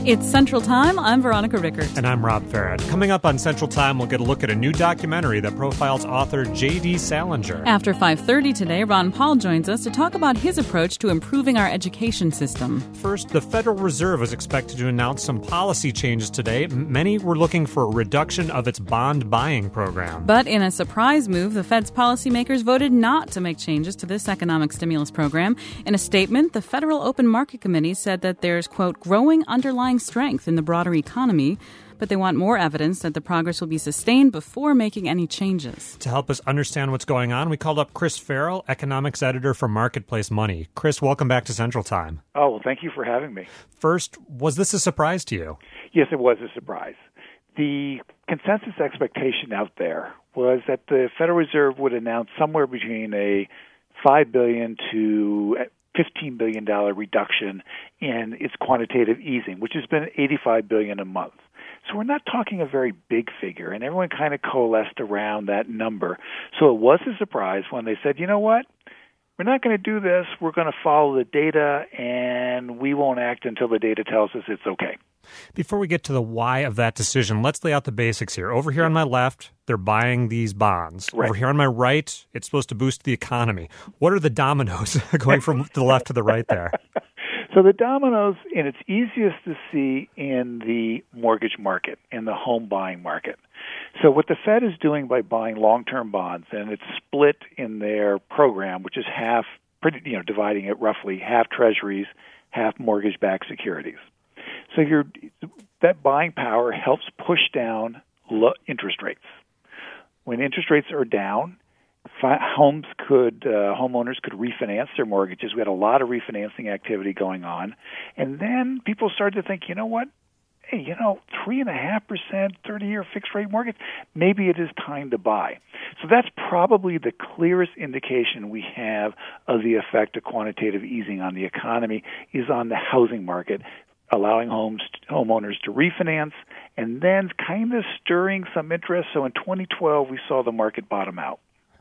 It's Central Time. I'm Veronica Rickert. And I'm Rob Farrett. Coming up on Central Time, we'll get a look at a new documentary that profiles author J.D. Salinger. After 5:30 today, Ron Paul joins us to talk about his approach to improving our education system. First, the Federal Reserve is expected to announce some policy changes today. Many were looking for a reduction of its bond buying program. But in a surprise move, the Fed's policymakers voted not to make changes to this economic stimulus program. In a statement, the Federal Open Market Committee said that there's, quote, growing underlying strength in the broader economy, but they want more evidence that the progress will be sustained before making any changes. To help us understand what's going on, we called up Chris Farrell, economics editor for Marketplace Money. Chris, welcome back to Central Time. Oh, well, thank you for having me. First, was this a surprise to you? Yes, it was a surprise. The consensus expectation out there was that the Federal Reserve would announce somewhere between a $5 billion to $15 billion reduction in its quantitative easing, which has been $85 billion a month. So we're not talking a very big figure, and everyone kind of coalesced around that number. So it was a surprise when they said, you know what, we're not going to do this, we're going to follow the data, and we won't act until the data tells us it's okay. Before we get to the why of that decision, let's lay out the basics here. Over here on my left, they're buying these bonds. Right. Over here on my right, it's supposed to boost the economy. What are the dominoes going from the left to the right there? So the dominoes, and it's easiest to see in the mortgage market, in the home buying market. So what the Fed is doing by buying long-term bonds, and it's split in their program, which is half, dividing it roughly, half treasuries, half mortgage-backed securities. So that buying power helps push down interest rates. When interest rates are down, homeowners could refinance their mortgages. We had a lot of refinancing activity going on. And then people started to think, you know what? Hey, 3.5%, 30-year fixed-rate mortgage, maybe it is time to buy. So that's probably the clearest indication we have of the effect of quantitative easing on the economy is on the housing market, allowing homeowners to refinance, and then kind of stirring some interest. So in 2012, we saw the market bottom out.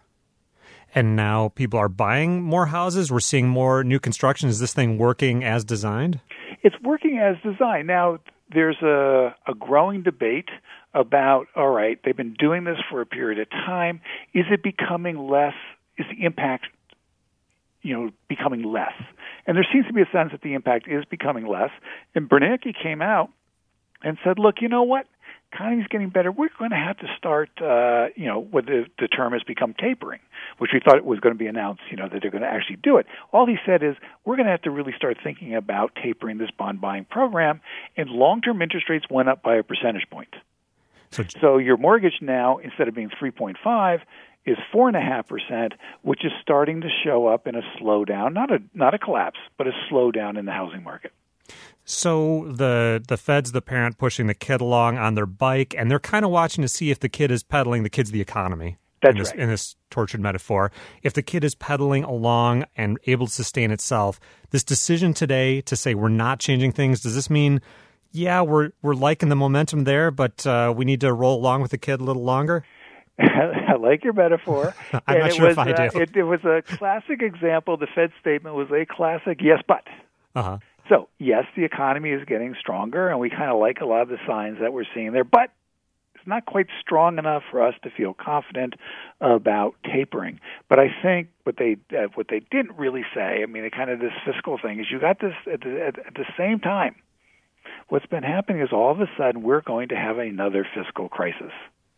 And now people are buying more houses. We're seeing more new construction. Is this thing working as designed? It's working as designed. Now, there's a growing debate about, all right, they've been doing this for a period of time. Is it becoming less? Is the impact becoming less? And there seems to be a sense that the impact is becoming less. And Bernanke came out and said, look, you know what? Economy's getting better. We're going to have to start, what the term has become tapering, which we thought it was going to be announced, that they're going to actually do it. All he said is we're going to have to really start thinking about tapering this bond buying program, and long-term interest rates went up by a percentage point. So your mortgage now, instead of being 3.5, is 4.5%, which is starting to show up in a slowdown, not a collapse, but a slowdown in the housing market. So the Fed's the parent pushing the kid along on their bike, and they're kind of watching to see if the kid is pedaling. The kid's the economy. That's right. In this tortured metaphor. If the kid is pedaling along and able to sustain itself, this decision today to say we're not changing things, does this mean, yeah, we're liking the momentum there, but we need to roll along with the kid a little longer? I like your metaphor. I'm not sure if I do. It was a classic example. The Fed statement was a classic yes, but. Uh-huh. So, yes, the economy is getting stronger, and we kind of like a lot of the signs that we're seeing there, but it's not quite strong enough for us to feel confident about tapering. But I think what they didn't really say, this fiscal thing, is you got this at the same time. What's been happening is all of a sudden we're going to have another fiscal crisis.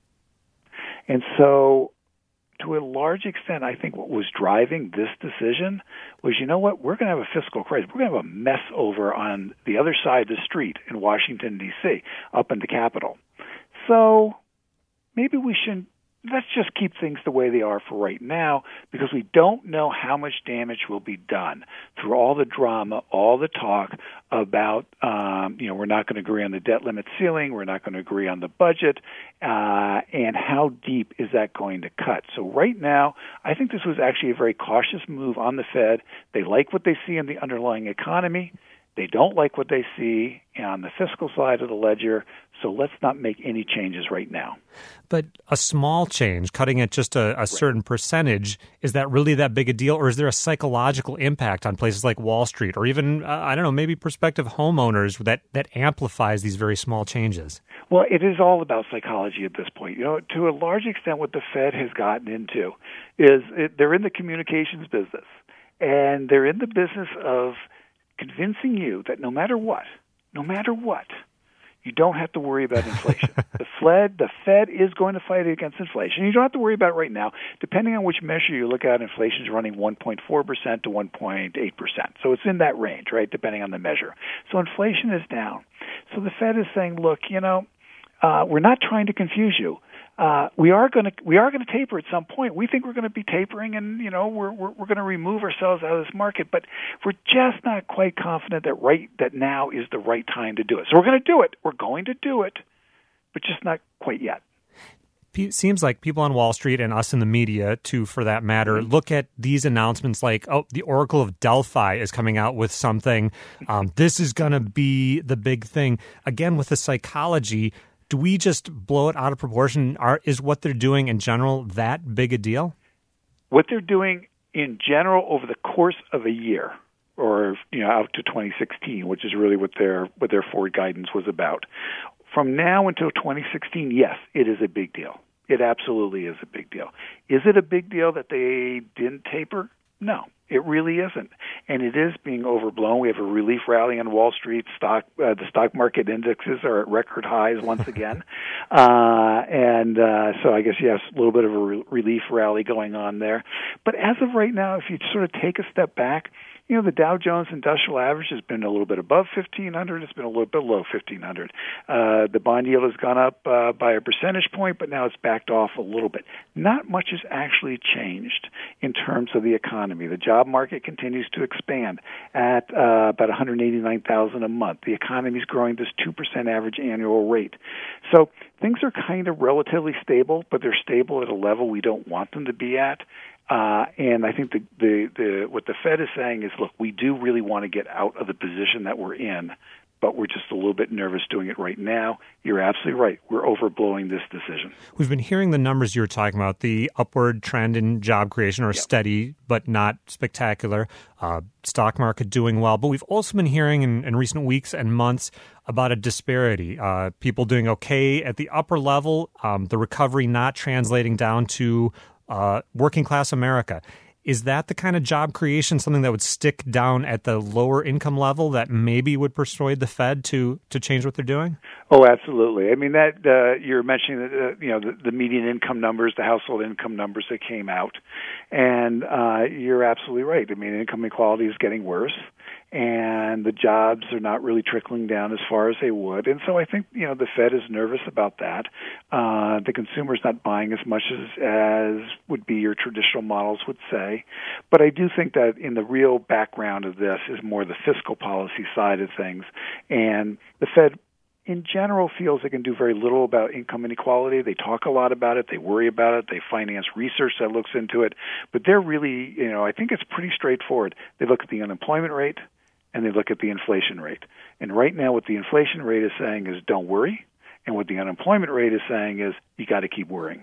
And so, to a large extent, I think what was driving this decision was, you know what, we're going to have a fiscal crisis. We're going to have a mess over on the other side of the street in Washington, D.C., up in the Capitol. So maybe let's just keep things the way they are for right now, because we don't know how much damage will be done through all the drama, all the talk about, we're not going to agree on the debt limit ceiling, we're not going to agree on the budget, and how deep is that going to cut. So right now, I think this was actually a very cautious move on the Fed. They like what they see in the underlying economy. They don't like what they see on the fiscal side of the ledger, so let's not make any changes right now. But a small change, cutting it just a certain percentage, is that really that big a deal? Or is there a psychological impact on places like Wall Street or even, I don't know, maybe prospective homeowners that amplifies these very small changes? Well, it is all about psychology at this point. To a large extent, what the Fed has gotten into is they're in the communications business, and they're in the business of convincing you that no matter what, you don't have to worry about inflation. The Fed is going to fight against inflation. You don't have to worry about it right now. Depending on which measure you look at, inflation is running 1.4% to 1.8%. So it's in that range, right, depending on the measure. So inflation is down. So the Fed is saying, look, we're not trying to confuse you. We are going to taper at some point. We think we're going to be tapering, and we're going to remove ourselves out of this market. But we're just not quite confident that now is the right time to do it. So we're going to do it. We're going to do it, but just not quite yet. It seems like people on Wall Street and us in the media, too, for that matter, look at these announcements like, the Oracle of Delphi is coming out with something. This is going to be the big thing. Again, with the psychology, do we just blow it out of proportion? Is what they're doing in general that big a deal? What they're doing in general over the course of a year, or out to 2016, which is really what their forward guidance was about. From now until 2016, yes, it is a big deal. It absolutely is a big deal. Is it a big deal that they didn't taper? No, it really isn't. And it is being overblown. We have a relief rally on Wall Street. The stock market indexes are at record highs once again. So I guess, yes, a little bit of a relief rally going on there. But as of right now, if you sort of take a step back, the Dow Jones Industrial Average has been a little bit above 1,500. It's been a little bit below 1,500. The bond yield has gone up by a percentage point, but now it's backed off a little bit. Not much has actually changed in terms of the economy. The job market continues to expand at about 189,000 a month. The economy is growing this 2% average annual rate. So things are kind of relatively stable, but they're stable at a level we don't want them to be at. And I think what the Fed is saying is, look, we do really want to get out of the position that we're in, but we're just a little bit nervous doing it right now. You're absolutely right. We're overblowing this decision. We've been hearing the numbers you were talking about, the upward trend in job creation, or steady but not spectacular, stock market doing well. But we've also been hearing in recent weeks and months about a disparity, people doing okay at the upper level, the recovery not translating down to working class America. Is that the kind of job creation, something that would stick down at the lower income level that maybe would persuade the Fed to change what they're doing? Oh, absolutely. I mean, that you're mentioning the median income numbers, the household income numbers that came out, and you're absolutely right. I mean, income inequality is getting worse, and the jobs are not really trickling down as far as they would. And so I think the Fed is nervous about that. The consumer's not buying as much as would be your traditional models would say. But I do think that in the real background of this is more the fiscal policy side of things. And the Fed, in general, feels they can do very little about income inequality. They talk a lot about it. They worry about it. They finance research that looks into it. But they're really, I think it's pretty straightforward. They look at the unemployment rate and they look at the inflation rate. And right now what the inflation rate is saying is don't worry. And what the unemployment rate is saying is you got to keep worrying.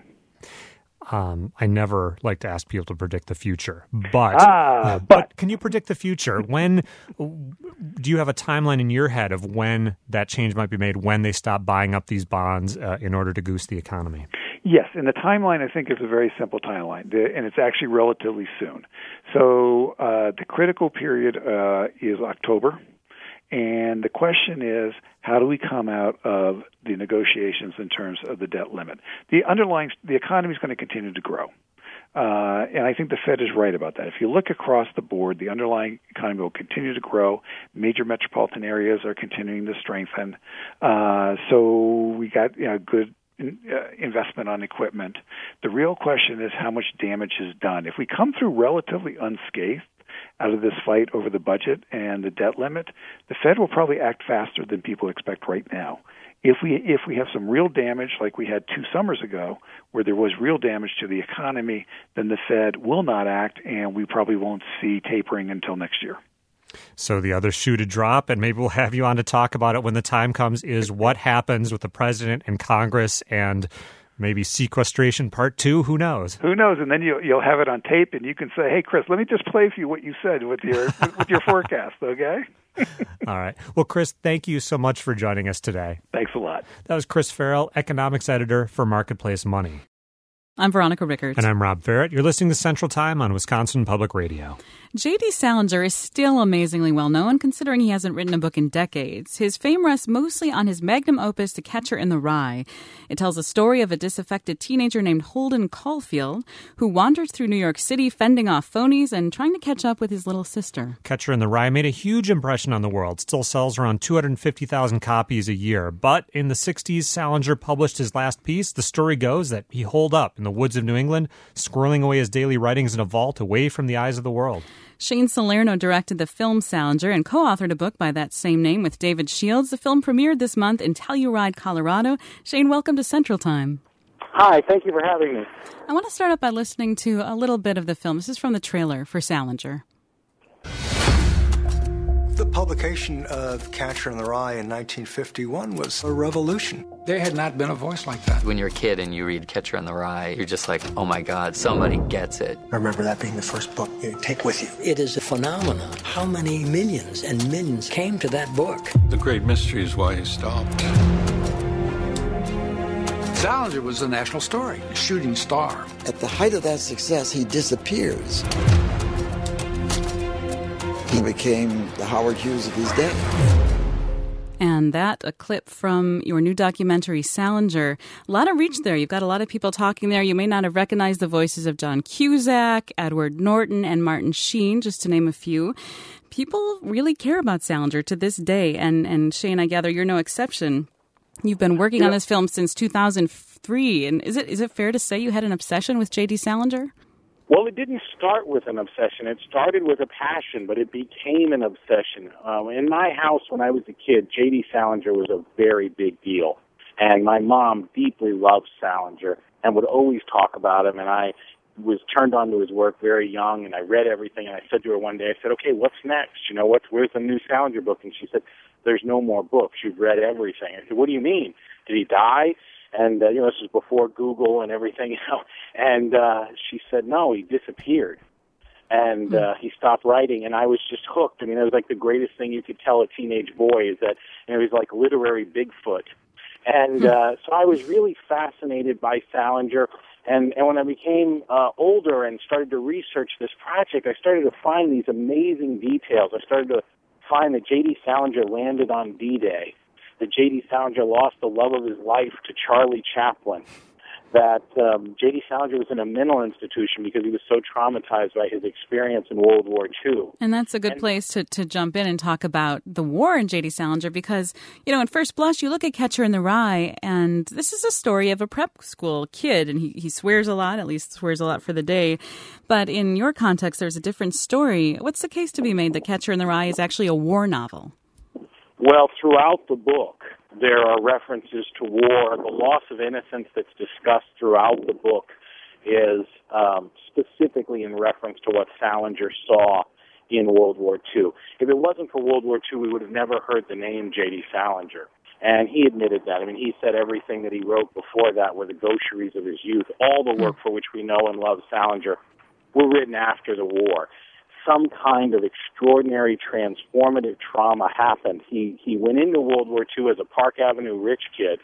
I never like to ask people to predict the future, but can you predict the future? When do you have a timeline in your head of when that change might be made, when they stop buying up these bonds in order to goose the economy? Yes, and the timeline, I think, is a very simple timeline, and it's actually relatively soon. So the critical period is October. And the question is, how do we come out of the negotiations in terms of the debt limit? The economy is going to continue to grow. And I think the Fed is right about that. If you look across the board, the underlying economy will continue to grow. Major metropolitan areas are continuing to strengthen. So we got good investment on equipment. The real question is how much damage is done. If we come through relatively unscathed out of this fight over the budget and the debt limit, the Fed will probably act faster than people expect right now. If we have some real damage like we had 2 summers ago, where there was real damage to the economy, then the Fed will not act, and we probably won't see tapering until next year. So the other shoe to drop, and maybe we'll have you on to talk about it when the time comes, is what happens with the president and Congress and maybe sequestration part 2. Who knows? Who knows? And then you'll have it on tape, and you can say, "Hey, Chris, let me just play for you what you said with your forecast." Okay. All right. Well, Chris, thank you so much for joining us today. Thanks a lot. That was Chris Farrell, economics editor for Marketplace Money. I'm Veronica Rickert. And I'm Rob Ferrett. You're listening to Central Time on Wisconsin Public Radio. J.D. Salinger is still amazingly well known, considering he hasn't written a book in decades. His fame rests mostly on his magnum opus, The Catcher in the Rye. It tells the story of a disaffected teenager named Holden Caulfield, who wanders through New York City, fending off phonies and trying to catch up with his little sister. Catcher in the Rye made a huge impression on the world. Still sells around 250,000 copies a year. But in the 60s, Salinger published his last piece. The story goes that he holed up in the woods of New England, squirreling away his daily writings in a vault away from the eyes of the world. Shane Salerno directed the film Salinger and co-authored a book by that same name with David Shields. The film premiered this month in Telluride, Colorado. Shane, welcome to Central Time. Hi, thank you for having me. I want to start out by listening to a little bit of the film. This is from the trailer for Salinger. The publication of Catcher in the Rye in 1951 was a revolution. There had not been a voice like that. When you're a kid and you read Catcher in the Rye, you're just like, oh my God, somebody gets it. I remember that being the first book you take with you. It is a phenomenon. How many millions and millions came to that book? The great mystery is why he stopped. Salinger was a national story, a shooting star. At the height of that success, he disappears. He became the Howard Hughes of his day. And that, a clip from your new documentary, Salinger. A lot of reach there. You've got a lot of people talking there. You may not have recognized the voices of John Cusack, Edward Norton, and Martin Sheen, just to name a few. People really care about Salinger to this day. And Shane, I gather you're no exception. You've been working on this film since 2003. And is it fair to say you had an obsession with J.D. Salinger? Well, it didn't start with an obsession. It started with a passion, but it became an obsession. In my house when I was a kid, J.D. Salinger was a very big deal. And my mom deeply loved Salinger and would always talk about him. And I was turned on to his work very young, and I read everything. And I said to her one day, I said, okay, what's next? You know, where's the new Salinger book? And she said, there's no more books. You've read everything. I said, what do you mean? Did he die? And, this was before Google and everything, And she said, no, he disappeared. And he stopped writing, and I was just hooked. I mean, it was like the greatest thing you could tell a teenage boy is that, he's like literary Bigfoot. And so I was really fascinated by Salinger. And when I became older and started to research this project, I started to find these amazing details. I started to find that J.D. Salinger landed on D-Day, that J.D. Salinger lost the love of his life to Charlie Chaplin, that J.D. Salinger was in a mental institution because he was so traumatized by his experience in World War II. And that's a good place to jump in and talk about the war in J.D. Salinger because, at first blush, you look at Catcher in the Rye, and this is a story of a prep school kid, and he swears a lot, at least swears a lot for the day. But in your context, there's a different story. What's the case to be made that Catcher in the Rye is actually a war novel? Well, throughout the book, there are references to war. The loss of innocence that's discussed throughout the book is specifically in reference to what Salinger saw in World War II. If it wasn't for World War II, we would have never heard the name J.D. Salinger. And he admitted that. I mean, he said everything that he wrote before that were the gaucheries of his youth. All the work for which we know and love Salinger were written after the war. Some kind of extraordinary transformative trauma happened. He went into World War II as a Park Avenue rich kid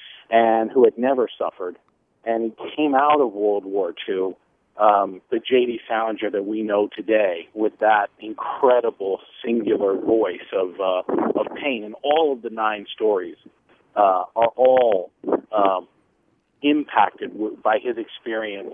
and who had never suffered. And he came out of World War II, the J.D. Salinger that we know today, with that incredible singular voice of pain. And all of the 9 stories are all impacted by his experience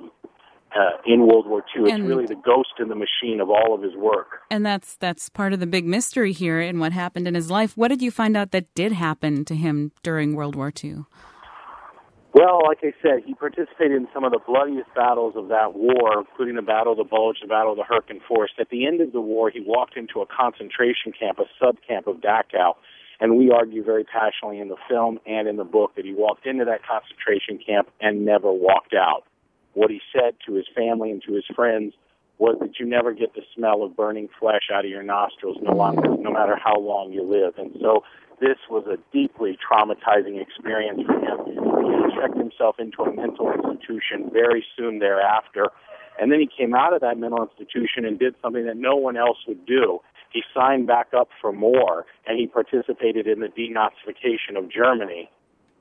in World War II. It's really the ghost in the machine of all of his work. And that's part of the big mystery here in what happened in his life. What did you find out that did happen to him during World War II? Well, like I said, he participated in some of the bloodiest battles of that war, including the Battle of the Bulge, the Battle of the Hürtgen Forest. At the end of the war, he walked into a concentration camp, a sub-camp of Dachau, and we argue very passionately in the film and in the book that he walked into that concentration camp and never walked out. What he said to his family and to his friends was that you never get the smell of burning flesh out of your nostrils no matter how long you live. And so this was a deeply traumatizing experience for him. He checked himself into a mental institution very soon thereafter. And then he came out of that mental institution and did something that no one else would do. He signed back up for more, and he participated in the denazification of Germany.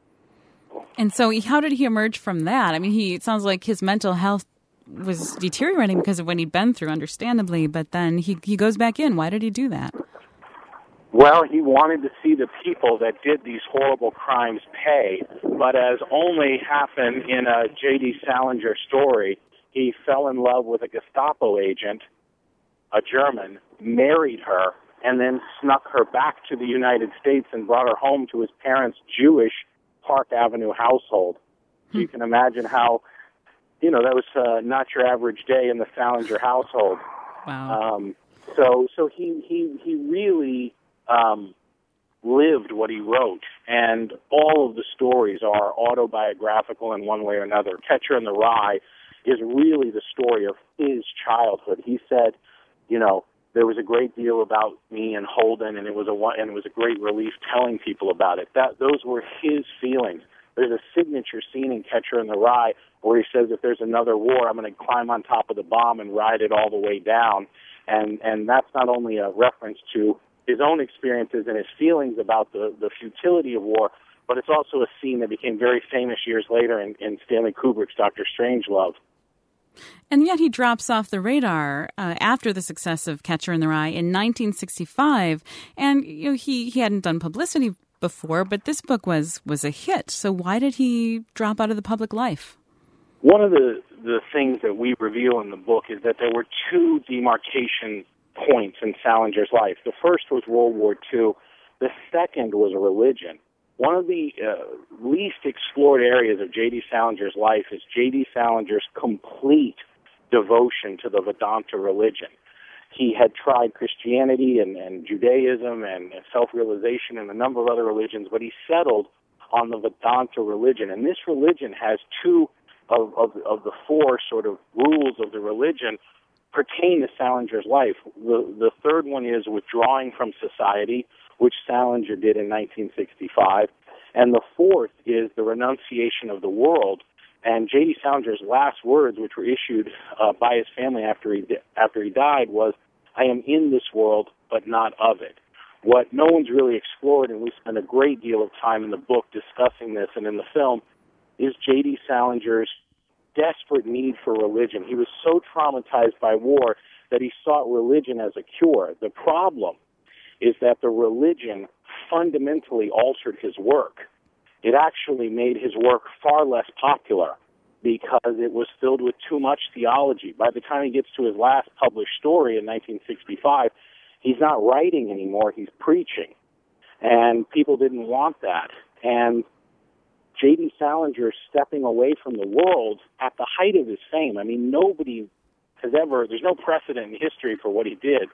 And so how did he emerge from that? I mean, it sounds like his mental health was deteriorating because of what he'd been through, understandably, but then he goes back in. Why did he do that? Well, he wanted to see the people that did these horrible crimes pay, but as only happened in a J.D. Salinger story, he fell in love with a Gestapo agent, a German, married her, and then snuck her back to the United States and brought her home to his parents' Jewish Park Avenue household. So you can imagine how, that was not your average day in the Salinger household. Wow. So he really lived what he wrote, and all of the stories are autobiographical in one way or another. Catcher in the Rye is really the story of his childhood. He said, there was a great deal about me and Holden, and it was a great relief telling people about it. Those were his feelings. There's a signature scene in Catcher in the Rye where he says, if there's another war, I'm going to climb on top of the bomb and ride it all the way down. And that's not only a reference to his own experiences and his feelings about the futility of war, but it's also a scene that became very famous years later in Stanley Kubrick's Dr. Strangelove. And yet he drops off the radar after the success of Catcher in the Rye in 1965. And he hadn't done publicity before, but this book was a hit. So why did he drop out of the public life? One of the things that we reveal in the book is that there were two demarcation points in Salinger's life. The first was World War II. The second was religion. One of the least explored areas of J.D. Salinger's life is J.D. Salinger's complete devotion to the Vedanta religion. He had tried Christianity and Judaism and self-realization and a number of other religions, but he settled on the Vedanta religion. And this religion has two of the four sort of rules of the religion pertain to Salinger's life. The third one is withdrawing from society, which Salinger did in 1965. And the fourth is the renunciation of the world. And J.D. Salinger's last words, which were issued by his family after he died, was, "I am in this world, but not of it." What no one's really explored, and we spend a great deal of time in the book discussing this and in the film, is J.D. Salinger's desperate need for religion. He was so traumatized by war that he sought religion as a cure. The problem is that the religion fundamentally altered his work. It actually made his work far less popular because it was filled with too much theology. By the time he gets to his last published story in 1965, he's not writing anymore, he's preaching. And people didn't want that. And J.D. Salinger stepping away from the world at the height of his fame. I mean, nobody has ever, there's no precedent in history for what he did,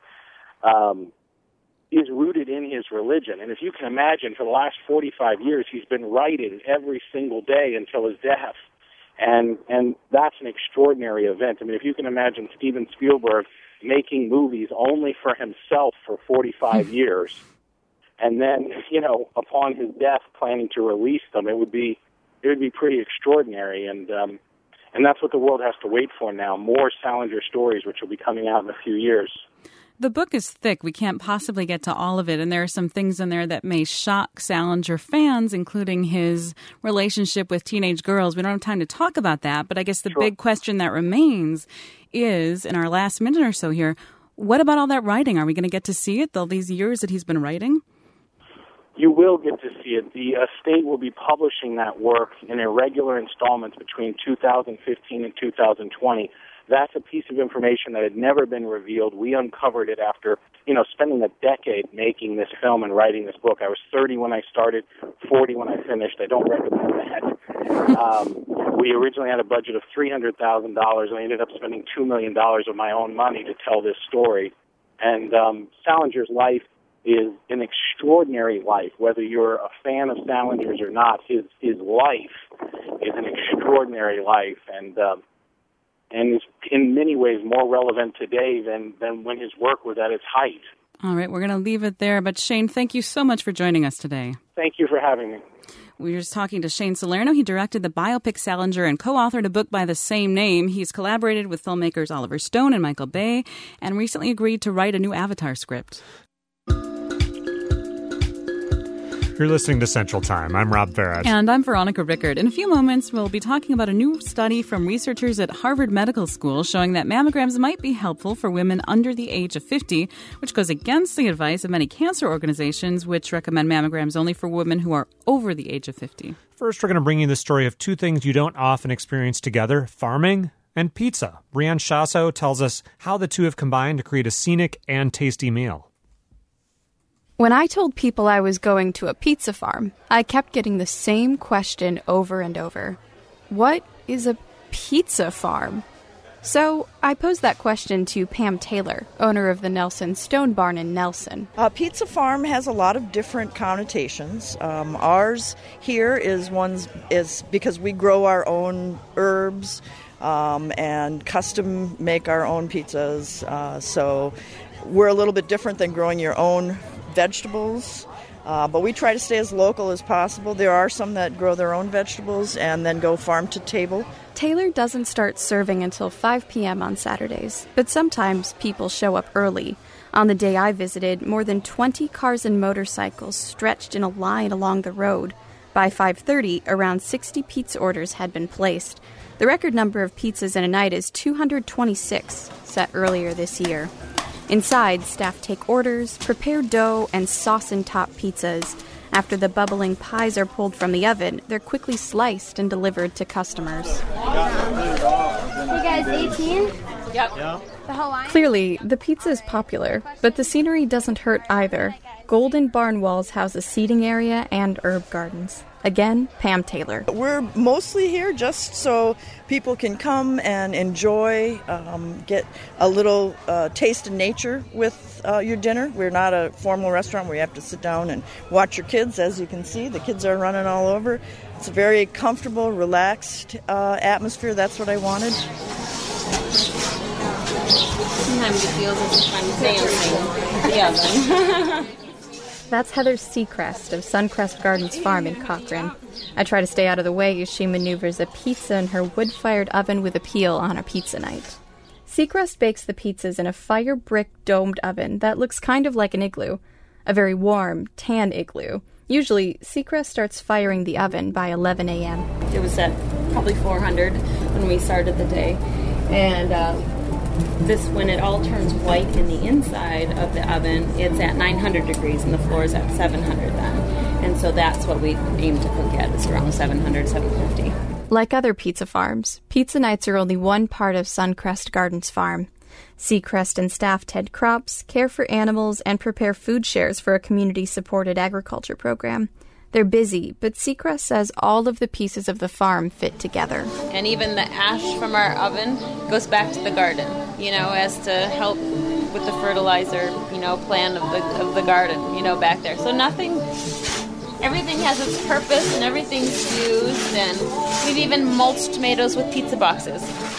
is rooted in his religion. And if you can imagine, for the last 45 years, he's been writing every single day until his death. And that's an extraordinary event. I mean, if you can imagine Steven Spielberg making movies only for himself for 45 years, and then, upon his death, planning to release them, it would be pretty extraordinary. And that's what the world has to wait for now, more Salinger stories, which will be coming out in a few years. The book is thick. We can't possibly get to all of it, and there are some things in there that may shock Salinger fans, including his relationship with teenage girls. We don't have time to talk about that, but I guess the big question that remains is, in our last minute or so here, what about all that writing? Are we going to get to see it, all these years that he's been writing? You will get to see it. The estate will be publishing that work in irregular installments between 2015 and 2020. That's a piece of information that had never been revealed. We uncovered it after, spending a decade making this film and writing this book. I was 30 when I started, 40 when I finished. I don't recommend that. We originally had a budget of $300,000, and I ended up spending $2 million of my own money to tell this story. And Salinger's life is an extraordinary life. Whether you're a fan of Salinger's or not, his life is an extraordinary life. And and is in many ways more relevant today than when his work was at its height. All right, we're going to leave it there. But Shane, thank you so much for joining us today. Thank you for having me. We were just talking to Shane Salerno. He directed the biopic Salinger and co-authored a book by the same name. He's collaborated with filmmakers Oliver Stone and Michael Bay and recently agreed to write a new Avatar script. You're listening to Central Time. I'm Rob Farah. And I'm Veronica Rickard. In a few moments, we'll be talking about a new study from researchers at Harvard Medical School showing that mammograms might be helpful for women under the age of 50, which goes against the advice of many cancer organizations, which recommend mammograms only for women who are over the age of 50. First, we're going to bring you the story of two things you don't often experience together, farming and pizza. Brianne Chasso tells us how the two have combined to create a scenic and tasty meal. When I told people I was going to a pizza farm, I kept getting the same question over and over. What is a pizza farm? So I posed that question to Pam Taylor, owner of the Nelson Stone Barn in Nelson. Pizza farm has a lot of different connotations. Ours here is because we grow our own herbs and custom make our own pizzas. So we're a little bit different than growing your own vegetables, but we try to stay as local as possible. There are some that grow their own vegetables and then go farm to table. Taylor doesn't start serving until 5 p.m. on Saturdays, but sometimes people show up early. On the day I visited, more than 20 cars and motorcycles stretched in a line along the road. By 5:30, around 60 pizza orders had been placed. The record number of pizzas in a night is 226, set earlier this year. Inside, staff take orders, prepare dough, and sauce-and-top pizzas. After the bubbling pies are pulled from the oven, they're quickly sliced and delivered to customers. You guys 18? Yep. The Hawaiian? Clearly, the pizza is popular, but the scenery doesn't hurt either. Golden barn walls house a seating area and herb gardens. Again, Pam Taylor. We're mostly here just so people can come and enjoy, get a little taste of nature with your dinner. We're not a formal restaurant where you have to sit down and watch your kids. As you can see, the kids are running all over. It's a very comfortable, relaxed atmosphere. That's what I wanted. Sometimes it feels as if I'm dancing in the oven. That's Heather Seacrest of Suncrest Gardens Farm in Cochrane. I try to stay out of the way as she maneuvers a pizza in her wood-fired oven with a peel on a pizza night. Seacrest bakes the pizzas in a fire-brick domed oven that looks kind of like an igloo, a very warm, tan igloo. Usually, Seacrest starts firing the oven by 11 a.m. It was at probably 400 when we started the day. And when it all turns white in the inside of the oven, it's at 900 degrees and the floor is at 700 then. And so that's what we aim to cook at, is around 700, 750. Like other pizza farms, pizza nights are only one part of Suncrest Gardens Farm. Seacrest and staff tend crops, care for animals, and prepare food shares for a community-supported agriculture program. They're busy, but Seacrest says all of the pieces of the farm fit together. And even the ash from our oven goes back to the garden, as to help with the fertilizer, plan of the garden, back there. So everything has its purpose and everything's used, and we've even mulched tomatoes with pizza boxes.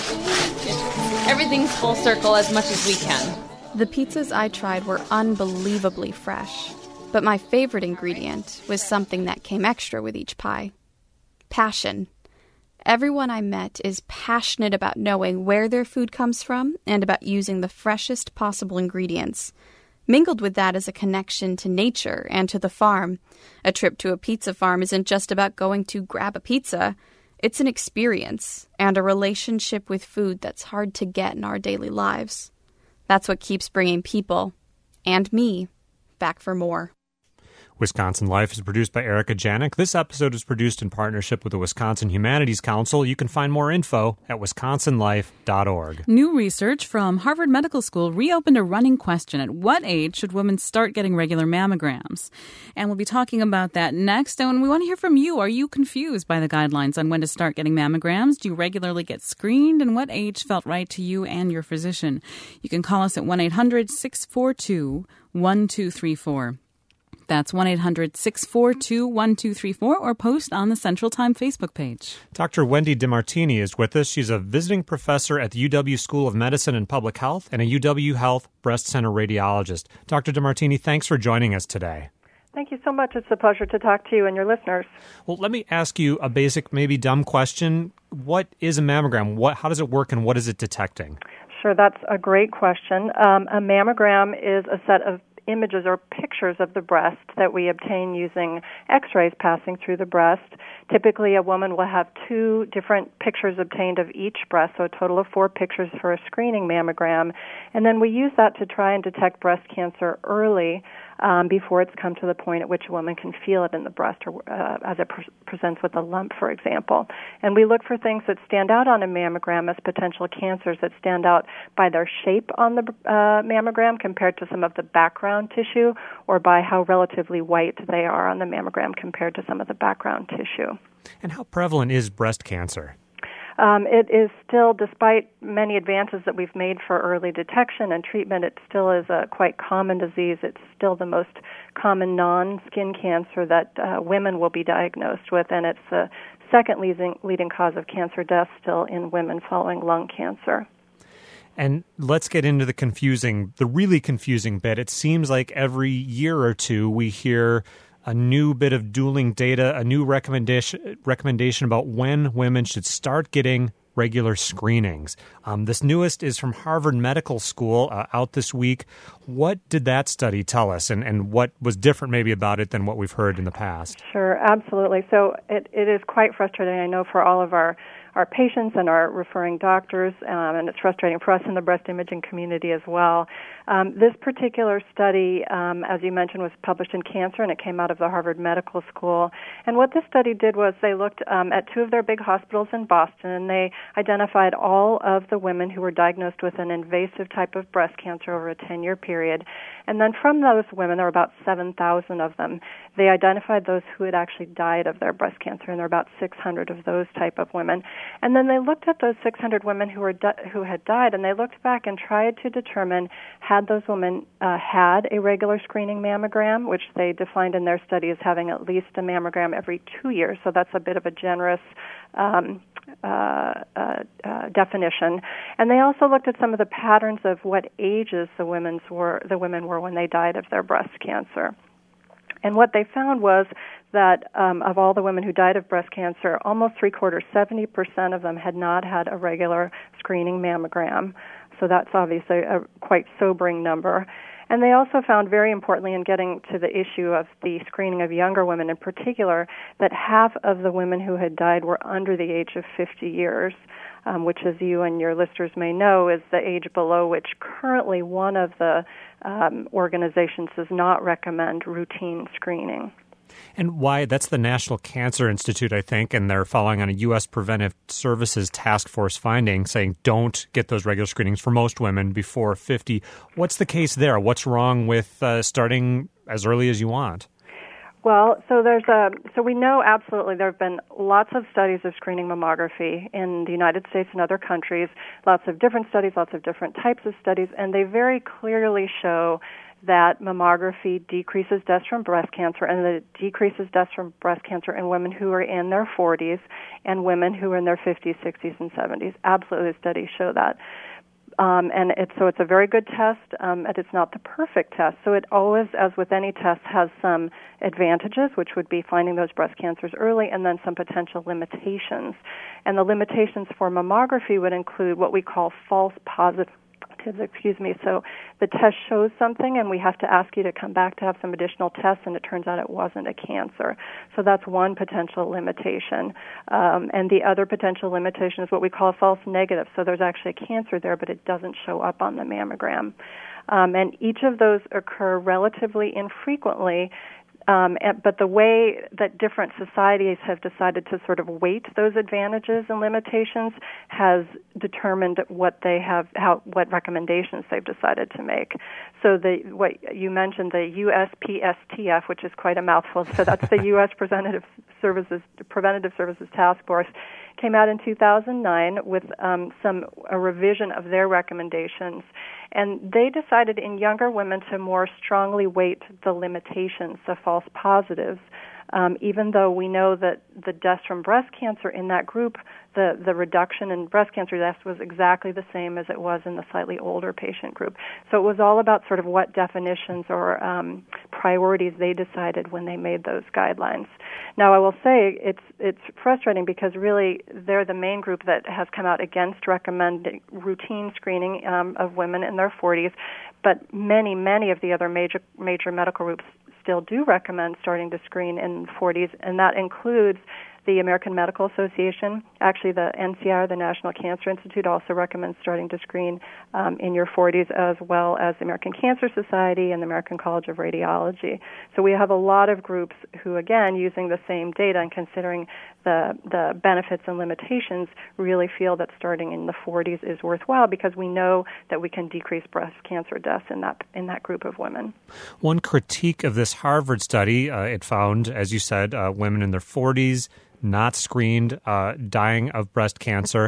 Everything's full circle as much as we can. The pizzas I tried were unbelievably fresh. But my favorite ingredient was something that came extra with each pie. Passion. Everyone I met is passionate about knowing where their food comes from and about using the freshest possible ingredients. Mingled with that is a connection to nature and to the farm. A trip to a pizza farm isn't just about going to grab a pizza. It's an experience and a relationship with food that's hard to get in our daily lives. That's what keeps bringing people, and me, back for more. Wisconsin Life is produced by Erica Janik. This episode is produced in partnership with the Wisconsin Humanities Council. You can find more info at wisconsinlife.org. New research from Harvard Medical School reopened a running question: at what age should women start getting regular mammograms? And we'll be talking about that next. And we want to hear from you. Are you confused by the guidelines on when to start getting mammograms? Do you regularly get screened? And what age felt right to you and your physician? You can call us at 1-800-642-1234. That's 1-800-642-1234 or post on the Central Time Facebook page. Dr. Wendy DeMartini is with us. She's a visiting professor at the UW School of Medicine and Public Health and a UW Health Breast Center radiologist. Dr. DeMartini, thanks for joining us today. Thank you so much. It's a pleasure to talk to you and your listeners. Well, let me ask you a basic, maybe dumb question. What is a mammogram? How does it work and what is it detecting? Sure, that's a great question. A mammogram is a set of images or pictures of the breast that we obtain using X-rays passing through the breast. Typically, a woman will have 2 different pictures obtained of each breast, so a total of 4 pictures for a screening mammogram. And then we use that to try and detect breast cancer early before it's come to the point at which a woman can feel it in the breast or as it presents with a lump, for example. And we look for things that stand out on a mammogram as potential cancers that stand out by their shape on the mammogram compared to some of the background tissue, or by how relatively white they are on the mammogram compared to some of the background tissue. And how prevalent is breast cancer? It is still, despite many advances that we've made for early detection and treatment, it still is a quite common disease. It's still the most common non-skin cancer that women will be diagnosed with, and it's the second leading cause of cancer death still in women following lung cancer. And let's get into the really confusing bit. It seems like every year or two we hear a new bit of dueling data, a new recommendation about when women should start getting regular screenings. This newest is from Harvard Medical School, out this week. What did that study tell us, and what was different maybe about it than what we've heard in the past? Sure, absolutely. So it is quite frustrating, I know, for all of our patients and our referring doctors, and it's frustrating for us in the breast imaging community as well. This particular study, as you mentioned, was published in Cancer, and it came out of the Harvard Medical School. And what this study did was they looked at 2 of their big hospitals in Boston, and they identified all of the women who were diagnosed with an invasive type of breast cancer over a 10-year period. And then from those women, there were about 7,000 of them, they identified those who had actually died of their breast cancer, and there were about 600 of those type of women. And then they looked at those 600 women who had died, and they looked back and tried to determine had those women had a regular screening mammogram, which they defined in their study as having at least a mammogram every 2 years. So that's a bit of a generous definition. And they also looked at some of the patterns of what ages the women were when they died of their breast cancer. And what they found was that of all the women who died of breast cancer, almost 70% of them had not had a regular screening mammogram. So that's obviously a quite sobering number. And they also found, very importantly, in getting to the issue of the screening of younger women in particular, that half of the women who had died were under the age of 50 years, which, as you and your listeners may know, is the age below which currently one of the organizations does not recommend routine screening. And why? That's the National Cancer Institute, I think, and they're following on a U.S. Preventive Services Task Force finding saying don't get those regular screenings for most women before 50. What's the case there? What's wrong with starting as early as you want? Well, so we know absolutely there have been lots of studies of screening mammography in the United States and other countries, lots of different studies, lots of different types of studies, and they very clearly show that mammography decreases deaths from breast cancer, and that it decreases deaths from breast cancer in women who are in their 40s and women who are in their 50s, 60s, and 70s. Absolutely, the studies show that. And it's a very good test, and it's not the perfect test. So it always, as with any test, has some advantages, which would be finding those breast cancers early, and then some potential limitations. And the limitations for mammography would include what we call false positives. So the test shows something, and we have to ask you to come back to have some additional tests, and it turns out it wasn't a cancer. So that's one potential limitation. And the other potential limitation is what we call a false negative. So there's actually a cancer there, but it doesn't show up on the mammogram. And each of those occur relatively infrequently. But the way that different societies have decided to sort of weight those advantages and limitations has determined what recommendations they've decided to make. So what you mentioned, the USPSTF, which is quite a mouthful, so that's the U.S. Preventive Services Task Force, came out in 2009 with a revision of their recommendations. And they decided in younger women to more strongly weight the limitations, the false positives, even though we know that the deaths from breast cancer in that group, the reduction in breast cancer deaths was exactly the same as it was in the slightly older patient group. So it was all about sort of what definitions or priorities they decided when they made those guidelines. Now, I will say it's frustrating because really they're the main group that has come out against recommending routine screening of women in their 40s, but many of the other major medical groups still do recommend starting to screen in 40s, and that includes the American Medical Association. Actually, the NCI, the National Cancer Institute, also recommends starting to screen in your 40s, as well as the American Cancer Society and the American College of Radiology. So we have a lot of groups who, again, using the same data and considering the benefits and limitations, really feel that starting in the 40s is worthwhile because we know that we can decrease breast cancer deaths in that group of women. One critique of this Harvard study, it found, as you said, women in their 40s, not screened, dying of breast cancer.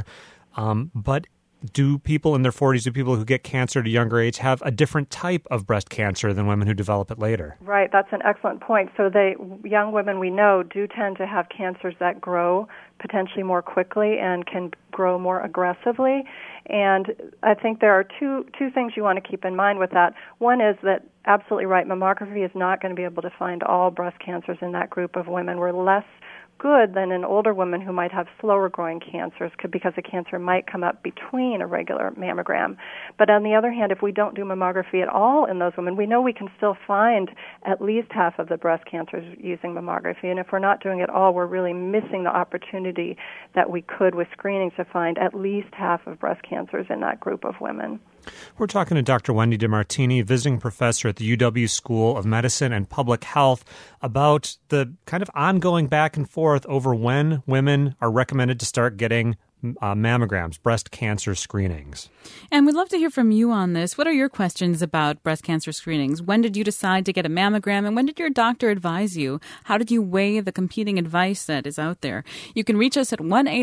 But do people in their 40s, do people who get cancer at a younger age have a different type of breast cancer than women who develop it later? Right, that's an excellent point. So young women we know do tend to have cancers that grow potentially more quickly and can grow more aggressively. And I think there are two things you want to keep in mind with that. One is that, absolutely right, mammography is not going to be able to find all breast cancers in that group of women. We're less good than an older woman who might have slower growing cancers because the cancer might come up between a regular mammogram. But on the other hand, if we don't do mammography at all in those women, we know we can still find at least half of the breast cancers using mammography. And if we're not doing it all, we're really missing the opportunity that we could with screening to find at least half of breast cancers in that group of women. We're talking to Dr. Wendy DeMartini, visiting professor at the UW School of Medicine and Public Health, about the kind of ongoing back and forth over when women are recommended to start getting mammograms, breast cancer screenings. And we'd love to hear from you on this. What are your questions about breast cancer screenings? When did you decide to get a mammogram, and when did your doctor advise you? How did you weigh the competing advice that is out there? You can reach us at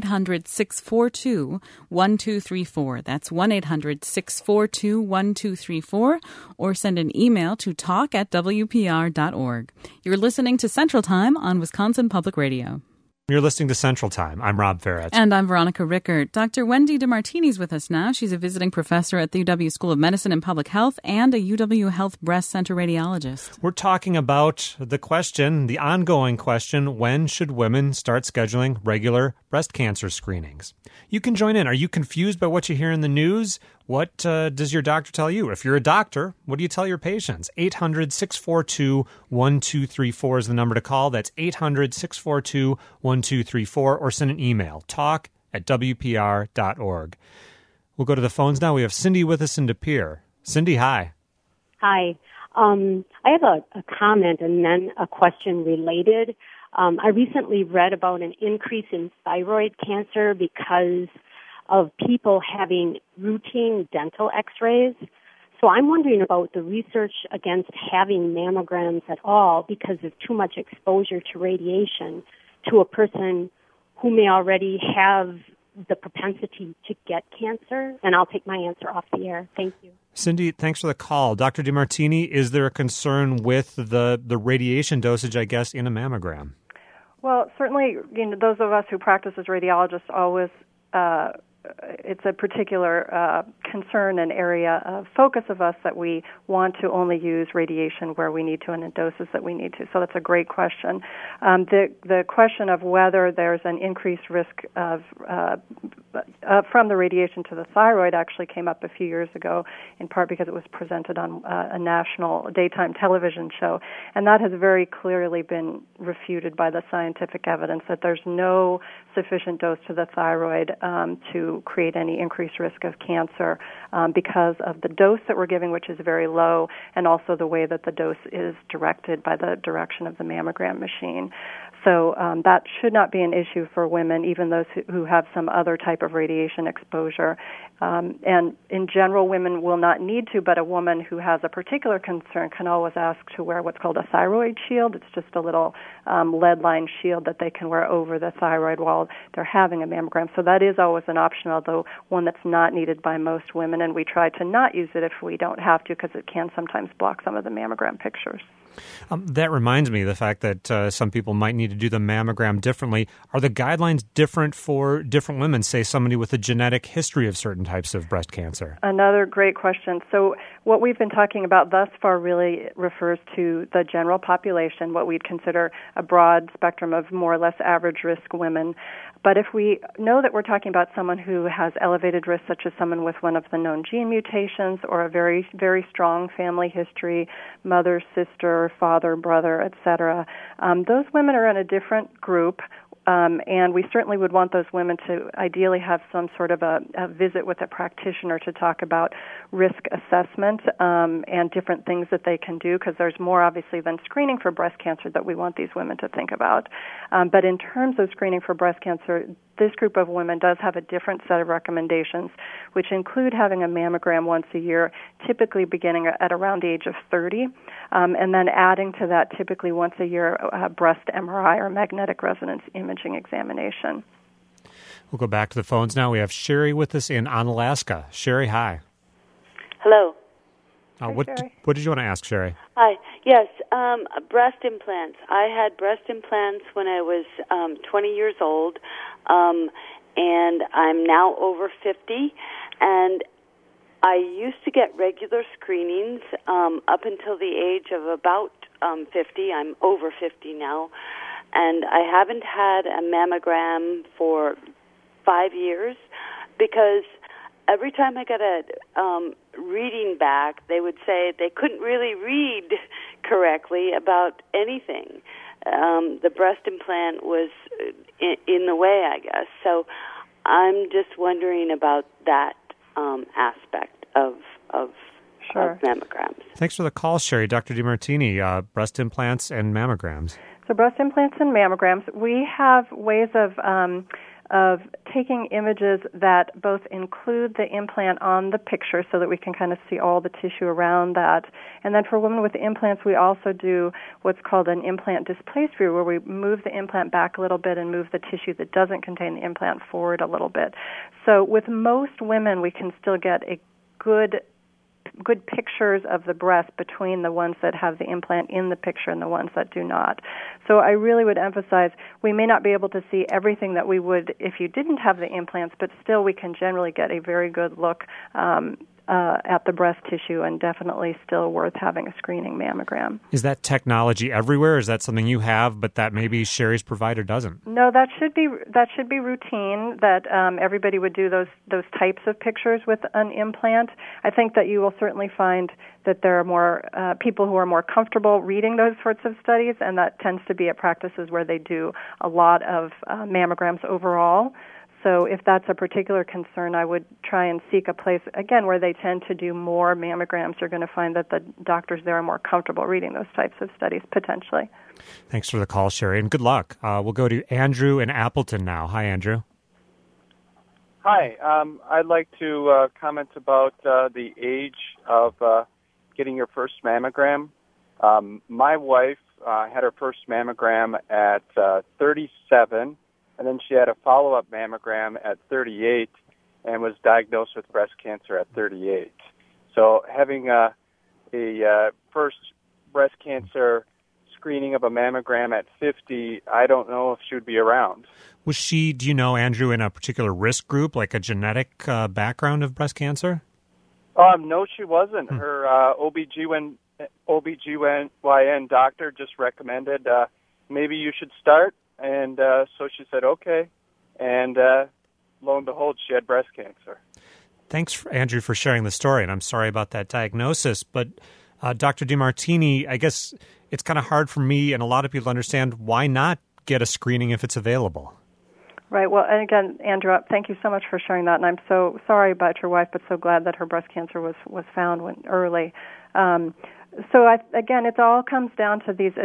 1-800-642-1234. That's 1-800-642-1234, or send an email to talk@wpr.org. You're listening to Central Time on Wisconsin Public Radio. You're listening to Central Time. I'm Rob Farrett. And I'm Veronica Rickert. Dr. Wendy DeMartini is with us now. She's a visiting professor at the UW School of Medicine and Public Health and a UW Health Breast Center radiologist. We're talking about the ongoing question, when should women start scheduling regular breast cancer screenings? You can join in. Are you confused by what you hear in the news? What does your doctor tell you? If you're a doctor, what do you tell your patients? 800-642-1234 is the number to call. That's 800-642-1234, or send an email, talk@wpr.org. We'll go to the phones now. We have Cindy with us in De Pere. Cindy, hi. Hi. I have a comment and then a question related. I recently read about an increase in thyroid cancer because of people having routine dental x-rays. So I'm wondering about the research against having mammograms at all because of too much exposure to radiation to a person who may already have the propensity to get cancer. And I'll take my answer off the air. Thank you. Cindy, thanks for the call. Dr. DeMartini, is there a concern with the radiation dosage, I guess, in a mammogram? Well, certainly, those of us who practice as radiologists always it's a particular concern and area of focus of us that we want to only use radiation where we need to and in doses that we need to. So that's a great question. The question of whether there's an increased risk of from the radiation to the thyroid actually came up a few years ago, in part because it was presented on a national daytime television show. And that has very clearly been refuted by the scientific evidence that there's no sufficient dose to the thyroid to create any increased risk of cancer because of the dose that we're giving, which is very low, and also the way that the dose is directed by the direction of the mammogram machine. So that should not be an issue for women, even those who have some other type of radiation exposure. And in general, women will not need to, but a woman who has a particular concern can always ask to wear what's called a thyroid shield. It's just a little lead-lined shield that they can wear over the thyroid while they're having a mammogram. So that is always an option, although one that's not needed by most women, and we try to not use it if we don't have to because it can sometimes block some of the mammogram pictures. That reminds me of the fact that some people might need to do the mammogram differently. Are the guidelines different for different women, say somebody with a genetic history of certain types of breast cancer? Another great question. So what we've been talking about thus far really refers to the general population, what we'd consider a broad spectrum of more or less average risk women. But if we know that we're talking about someone who has elevated risk, such as someone with one of the known gene mutations or a very, very strong family history, mother, sister, father, brother, etc., those women are in a different group. And we certainly would want those women to ideally have some sort of a visit with a practitioner to talk about risk assessment and different things that they can do, because there's more obviously than screening for breast cancer that we want these women to think about. But in terms of screening for breast cancer, this group of women does have a different set of recommendations, which include having a mammogram once a year, typically beginning at around the age of 30, and then adding to that typically once a year breast MRI or magnetic resonance imaging examination. We'll go back to the phones now. We have Sherry with us in Onalaska. Sherry, hi. Hello. What did you want to ask, Sherry? Hi. Yes, breast implants. I had breast implants when I was 20 years old, and I'm now over 50, and I used to get regular screenings up until the age of about 50. I'm over 50 now, and I haven't had a mammogram for 5 years because every time I got a reading back, they would say they couldn't really read correctly about anything. The breast implant was in the way, I guess. So I'm just wondering about that aspect of mammograms. Thanks for the call, Sherry. Dr. DeMartini, breast implants and mammograms. So breast implants and mammograms, we have ways of taking images that both include the implant on the picture so that we can kind of see all the tissue around that. And then for women with implants, we also do what's called an implant displaced view, where we move the implant back a little bit and move the tissue that doesn't contain the implant forward a little bit. So with most women, we can still get a good pictures of the breast between the ones that have the implant in the picture and the ones that do not. So I really would emphasize we may not be able to see everything that we would if you didn't have the implants, but still we can generally get a very good look at the breast tissue, and definitely still worth having a screening mammogram. Is that technology everywhere? Is that something you have, but that maybe Sherry's provider doesn't? No, that should be routine. That everybody would do those types of pictures with an implant. I think that you will certainly find that there are more people who are more comfortable reading those sorts of studies, and that tends to be at practices where they do a lot of mammograms overall. So if that's a particular concern, I would try and seek a place, again, where they tend to do more mammograms. You're going to find that the doctors there are more comfortable reading those types of studies, potentially. Thanks for the call, Sherry, and good luck. We'll go to Andrew in Appleton now. Hi, Andrew. Hi. I'd like to comment about the age of getting your first mammogram. My wife had her first mammogram at 37, and then she had a follow-up mammogram at 38 and was diagnosed with breast cancer at 38. So having a first breast cancer screening of a mammogram at 50, I don't know if she would be around. Was she, do you know, Andrew, in a particular risk group, like a genetic background of breast cancer? No, she wasn't. Her OBGYN doctor just recommended maybe you should start. And so she said, okay. And lo and behold, she had breast cancer. Thanks, Andrew, for sharing the story. And I'm sorry about that diagnosis. But Dr. DeMartini, I guess it's kind of hard for me and a lot of people to understand why not get a screening if it's available. Right. Well, and again, Andrew, thank you so much for sharing that. And I'm so sorry about your wife, but so glad that her breast cancer was found early. So again, it all comes down to these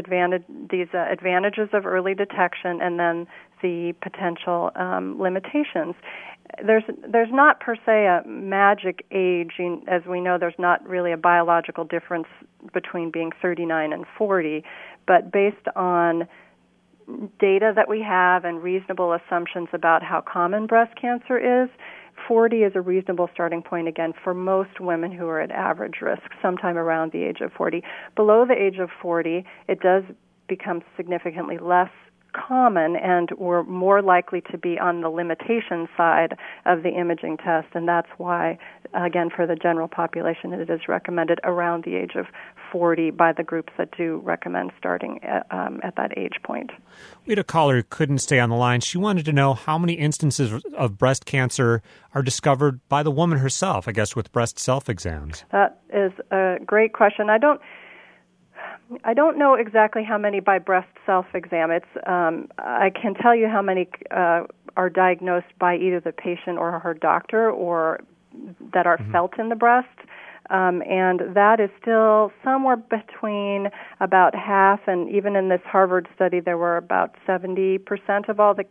advantages of early detection, and then the potential limitations. there's not per se a magic age. As we know, there's not really a biological difference between being 39 and 40, but based on data that we have and reasonable assumptions about how common breast cancer is, 40 is a reasonable starting point, again, for most women who are at average risk, sometime around the age of 40. Below the age of 40, it does become significantly less common, and we're more likely to be on the limitation side of the imaging test, and that's why, again, for the general population, it is recommended around the age of 40 by the groups that do recommend starting at that age point. We had a caller who couldn't stay on the line. She wanted to know how many instances of breast cancer are discovered by the woman herself, I guess, with breast self-exams. That is a great question. I don't know exactly how many by breast self-exam. I can tell you how many are diagnosed by either the patient or her doctor, or that are felt in the breast. And that is still somewhere between about half, and even in this Harvard study, there were about 70% of all the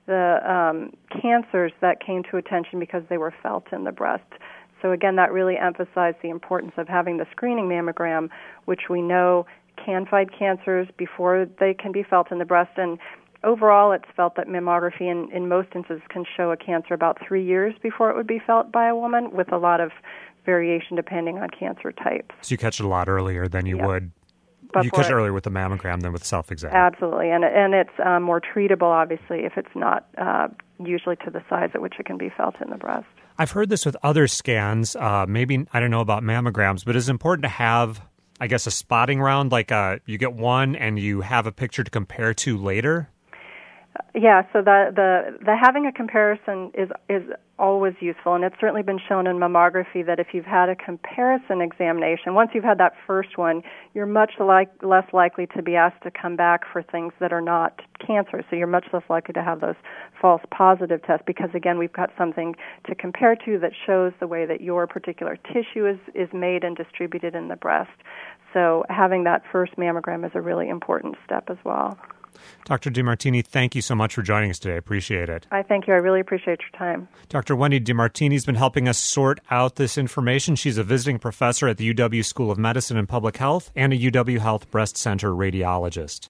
cancers that came to attention because they were felt in the breast. So again, that really emphasized the importance of having the screening mammogram, which we know can find cancers before they can be felt in the breast. And overall, it's felt that mammography in most instances can show a cancer about 3 years before it would be felt by a woman, with a lot of variation depending on cancer types. So you catch it a lot earlier than you would. You catch it earlier with the mammogram than with self-exam. Absolutely, and it's more treatable, obviously, if it's not usually to the size at which it can be felt in the breast. I've heard this with other scans. Maybe, I don't know about mammograms, but it's important to have, I guess, a spotting round, like you get one and you have a picture to compare to later? Yeah, so the having a comparison is always useful, and it's certainly been shown in mammography that if you've had a comparison examination, once you've had that first one, you're much less likely to be asked to come back for things that are not cancer. So you're much less likely to have those false positive tests because, again, we've got something to compare to that shows the way that your particular tissue is made and distributed in the breast. So having that first mammogram is a really important step as well. Dr. DeMartini, thank you so much for joining us today. I appreciate it. I thank you. I really appreciate your time. Dr. Wendy DeMartini has been helping us sort out this information. She's a visiting professor at the UW School of Medicine and Public Health and a UW Health Breast Center radiologist.